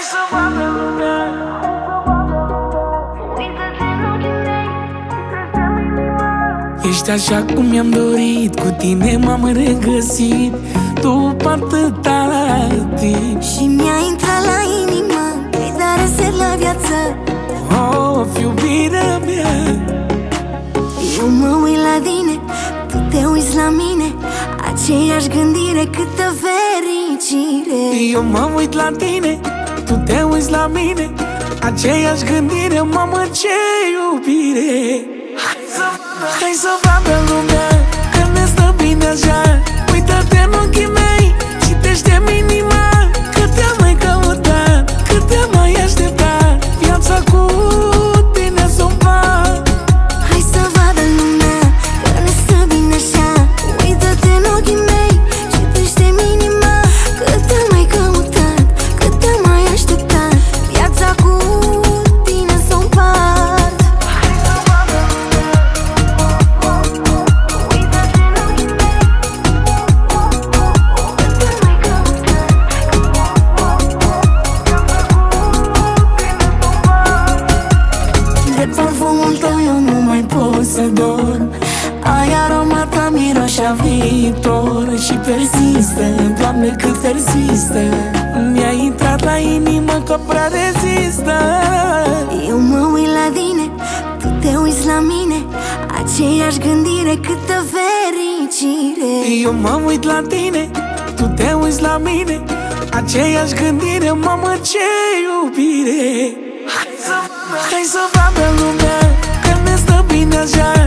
să vadă lumea. Ești așa cum mi-am dorit, cu tine m-am regăsit după atâta timp. Și mi-a intrat la inimă, te-ai dat reset la viață. Oh, iubirea mea. Eu mă uit la tine, tu te uiți la mine, aceeași gândire, câtă fericire. Eu mă uit la tine, tu te uiți la mine, aceeași gândire, mamă, ce iubire. Hai să vadă lumea că ne stă bine așa. Uită-te în ochii mei, citește-mi inima, că te-am mai căutat, că te-am mai așteptat. Viața cu tine s-o împart. Hai să vadă lumea că ne stă bine așa. Uită-te în ochii mei, citește-mi inima, că te-am mai căutat, că te-am mai așteptat. Viața cu tine s-o împart. De parfumul tău eu nu mai pot să dorm. Ai aroma ta, miroșea viitor. Și persistă, Doamne, cât persistă. Mi-a intrat la inimă că prea rezistă. Eu mă uit la tine, tu te uiți la mine, aceeași gândire, câtă fericire. Eu mă uit la tine, tu te uiți la mine, aceeași gândire, mamă, ce iubire. Hai să vadă lumea că ne stă bine așa.